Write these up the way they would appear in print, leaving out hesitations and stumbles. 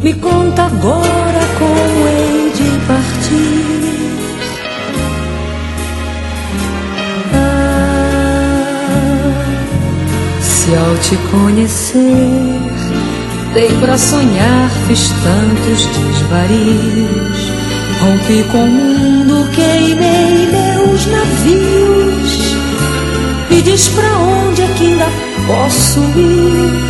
Me conta agora como hei de partir. Se ao te conhecer dei pra sonhar, fiz tantos desvarios, rompi com o mundo, queimei meus navios. Me diz pra onde é que ainda posso ir?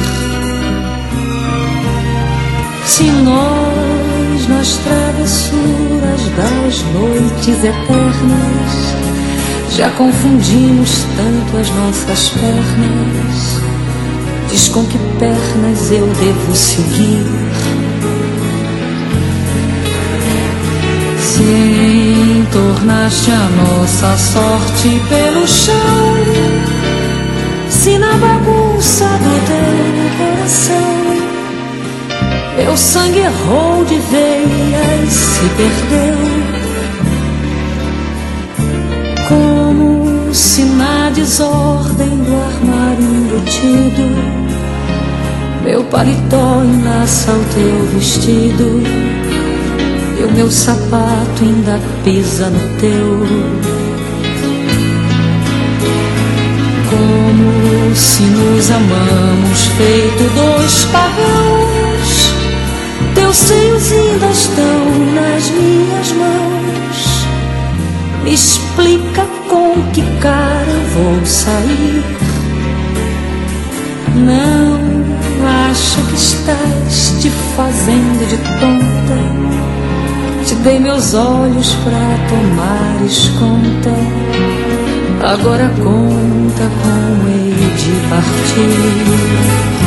Se nós, nas travessuras das noites eternas, já confundimos tanto as nossas pernas, diz com que pernas eu devo seguir. Se entornaste a nossa sorte pelo chão, se na bagunça do teu coração meu sangue errou de veias, se perdeu, como se na desordem do armário embutido meu paletó enlaça o teu vestido e o meu sapato ainda pisa no teu. Como se nos amamos feito dois pagãos, teus seios ainda estão nas minhas mãos. Me explica com que cara vou sair. Não acha que estás te fazendo de tonta? Te dei meus olhos pra tomares conta. Agora conta como hei de partir.